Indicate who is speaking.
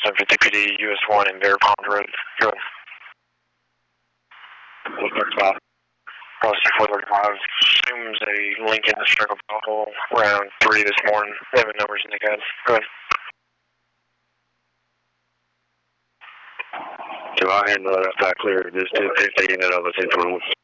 Speaker 1: 750 PD, US 1 in Bear Pond Road. Go ahead. 435. Policy 435 assumes a Lincoln that struck a pothole around 3 this morning. They have numbers in the guide. Go ahead.
Speaker 2: So I'll handle that clear. Just 250 and then I'll let you